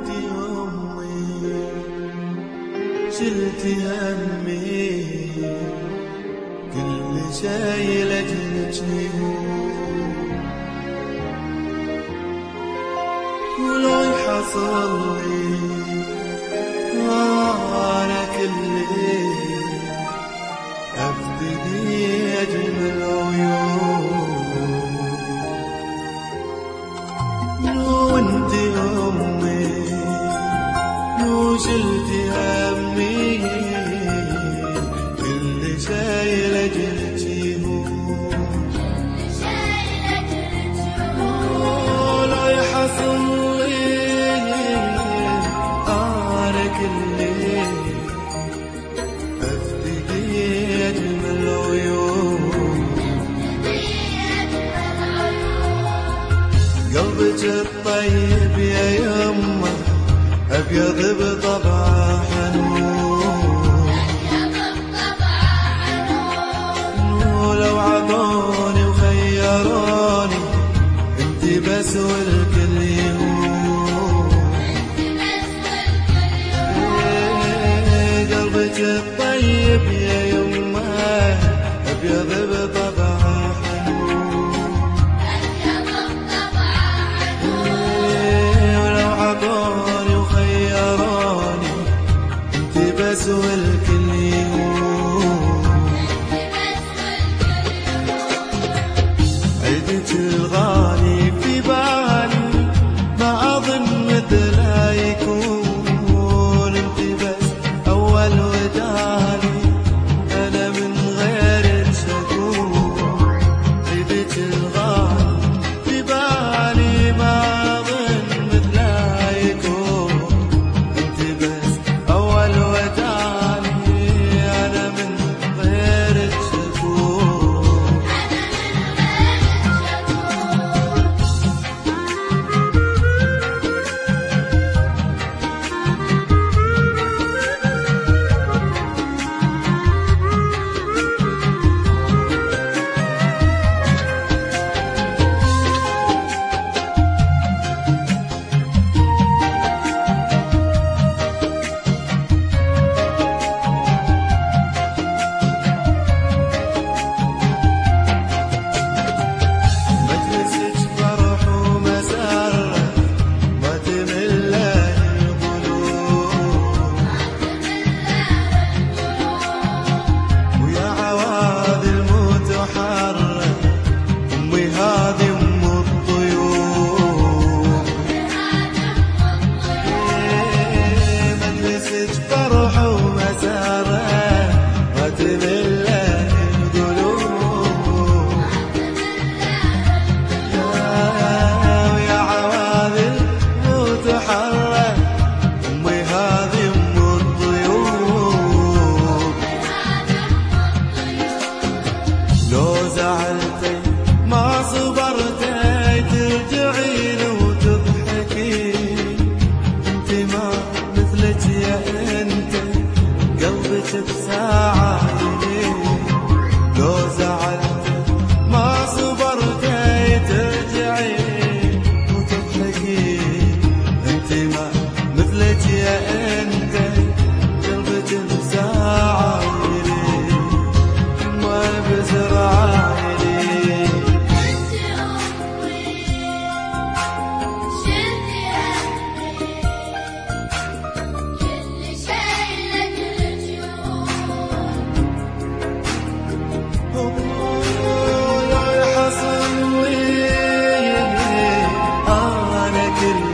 شلتي همي كل شي لجلتي ولو يحصل لي أنا كل أفتدي أجمل عيون وانتي أمي وشلتي همي كل شي لجلتي ولا يحصل لي أنا كل أفتدي أجمل عيون قلبك الطيب يا يمه أبيض بطبع حنون ولو عطوني وخيروني انتي بس والكل يهون قلبك الطيب يا يمه أبيض بطبع حنون ولو عطوني وخيروني انتي بس والكل يهون عيدك الغالي في بالي ما أظن مثله يكون انتي بس أول وداني أنا من غيرك شكون عيدك الغالي في بالي ما أظن مثله يكون انتي بس أول وداني أنا من غيرك شكون لو زعلتي ما صبرتي ترجعين وتضحكي انتي ما مثلك يا انتي قلبك بساعة يلين لو زعلتي ما صبرتي ترجعين وتضحكي انتي ما مثلك يا انتي قلبك بساعة يلين ما بزرع لا يحصل لي أنا كل